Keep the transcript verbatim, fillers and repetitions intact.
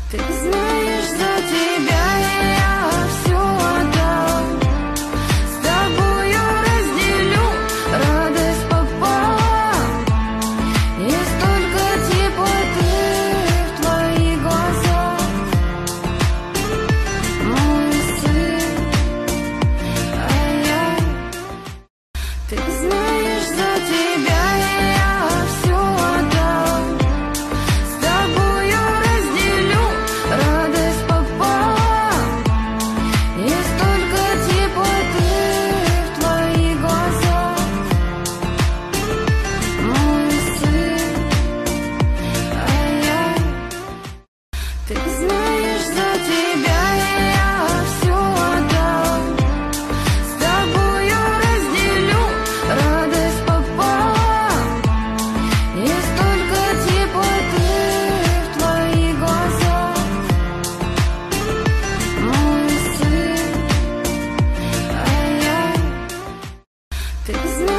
Ты знаешь, за тебя я все отдам. С тобою разделю радость пополам. Есть только теплоты в твоих глазах, мой сын, а я. Ты знаешь, за тебя я все отдам. С тобою разделю радость пополам. Есть только теплоты в твоих глазах, мой сын, а я. Ты знаешь, за тебя я все отдам. С тобою разделю радость пополам. Есть только теплоты в твоих глазах, мой сын, а я. Ты знаешь.